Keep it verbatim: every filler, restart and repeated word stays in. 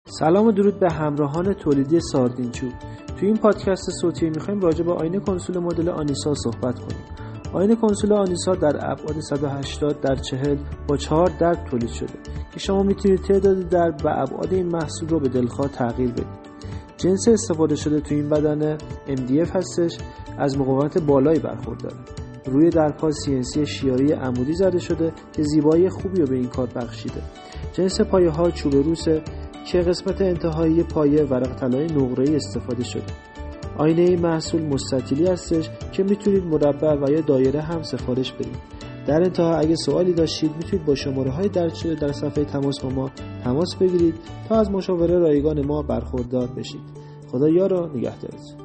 سلام و درود به همراهان تولیدی ساردینچوب. توی این پادکست صوتی می‌خوایم راجع به آینه کنسول مدل آنیسا صحبت کنیم. آینه کنسول آنیسا در ابعاد صد و هشتاد در چهل با چهار درب تولید شده که شما میتونید تعداد درب و ابعاد این محصول رو به دلخواه تغییر بدید. جنس استفاده شده توی این بدنه ام دی اف هستش، از مقاومت بالایی برخورداره. روی درپا سی ان سی شیاری عمودی زده شده که زیبایی خوبی رو به این کار بخشیده. جنس پایه ها چوب روسه که قسمت انتهایی پایه ورق طلای نقره‌ای استفاده شده. آینه این محصول مستطیلی هستش که میتونید مربع و یا دایره هم سفارش بدید. در انتها اگه سوالی داشتید میتونید با شماره‌های درج شده در صفحه تماس با ما تماس بگیرید تا از مشاوره رایگان ما برخوردار بشید. خدا یار و نگهدارتون.